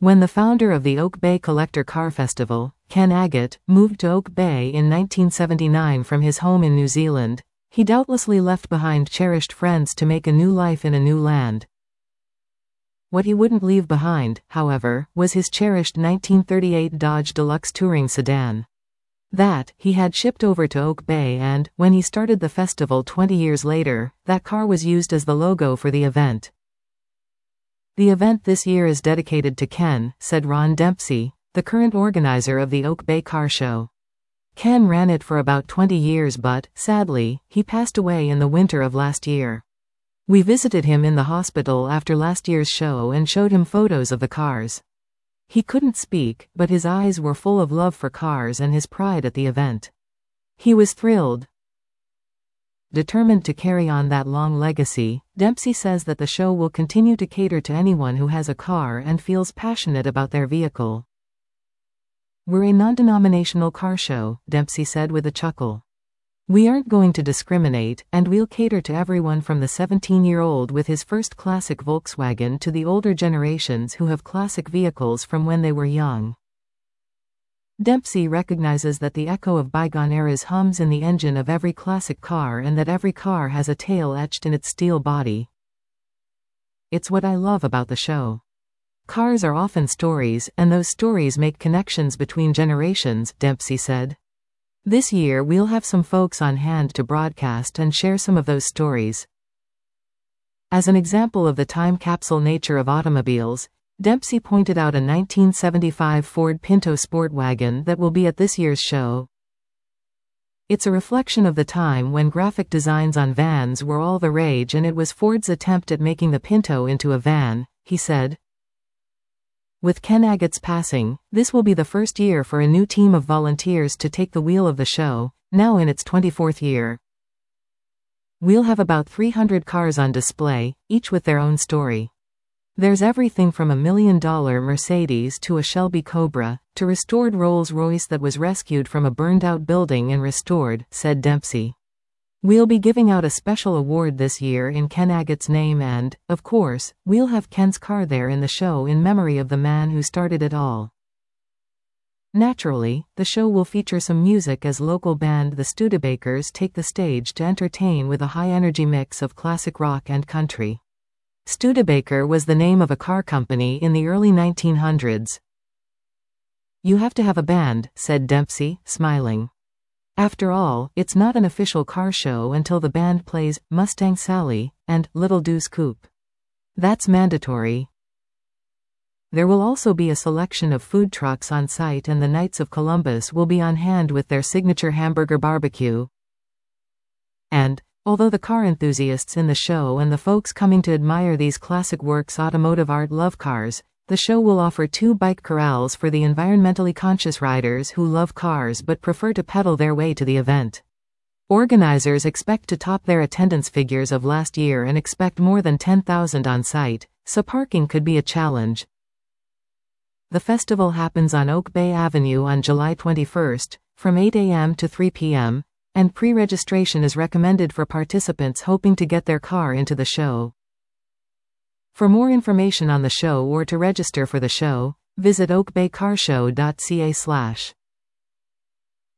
When the founder of the Oak Bay Collector Car Festival, Ken Agate, moved to Oak Bay in 1979 from his home in New Zealand, he doubtlessly left behind cherished friends to make a new life in a new land. What he wouldn't leave behind, however, was his cherished 1938 Dodge Deluxe touring sedan. That, he had shipped over to Oak Bay, and, when he started the festival 20 years later, that car was used as the logo for the event. "The event this year is dedicated to Ken," said Ron Dempsey, the current organizer of the Oak Bay Car Show. "Ken ran it for about 20 years but, sadly, he passed away in the winter of last year. We visited him in the hospital after last year's show and showed him photos of the cars. He couldn't speak, but his eyes were full of love for cars and his pride at the event. He was thrilled." Determined to carry on that long legacy, Dempsey says that the show will continue to cater to anyone who has a car and feels passionate about their vehicle. "We're a non-denominational car show," Dempsey said with a chuckle. "We aren't going to discriminate, and we'll cater to everyone from the 17-year-old with his first classic Volkswagen to the older generations who have classic vehicles from when they were young." Dempsey recognizes that the echo of bygone eras hums in the engine of every classic car and that every car has a tale etched in its steel body. "It's what I love about the show. Cars are often stories, and those stories make connections between generations," Dempsey said. "This year we'll have some folks on hand to broadcast and share some of those stories." As an example of the time capsule nature of automobiles, Dempsey pointed out a 1975 Ford Pinto sport wagon that will be at this year's show. "It's a reflection of the time when graphic designs on vans were all the rage, and it was Ford's attempt at making the Pinto into a van," he said. With Ken Agate's passing, this will be the first year for a new team of volunteers to take the wheel of the show, now in its 24th year. "We'll have about 300 cars on display, each with their own story. There's everything from a $1 million Mercedes to a Shelby Cobra, to restored Rolls-Royce that was rescued from a burned-out building and restored," said Dempsey. "We'll be giving out a special award this year in Ken Agate's name and, of course, we'll have Ken's car there in the show in memory of the man who started it all." Naturally, the show will feature some music as local band the Studebakers take the stage to entertain with a high-energy mix of classic rock and country. Studebaker was the name of a car company in the early 1900s. "You have to have a band," said Dempsey, smiling. "After all, it's not an official car show until the band plays Mustang Sally and Little Deuce Coupe. That's mandatory." There will also be a selection of food trucks on site, and the Knights of Columbus will be on hand with their signature hamburger barbecue. And, although the car enthusiasts in the show and the folks coming to admire these classic works automotive art love cars, the show will offer 2 bike corrals for the environmentally conscious riders who love cars but prefer to pedal their way to the event. Organizers expect to top their attendance figures of last year and expect more than 10,000 on site, so parking could be a challenge. The festival happens on Oak Bay Avenue on July 21st, from 8 a.m. to 3 p.m., and pre-registration is recommended for participants hoping to get their car into the show. For more information on the show or to register for the show, visit oakbaycarshow.ca/.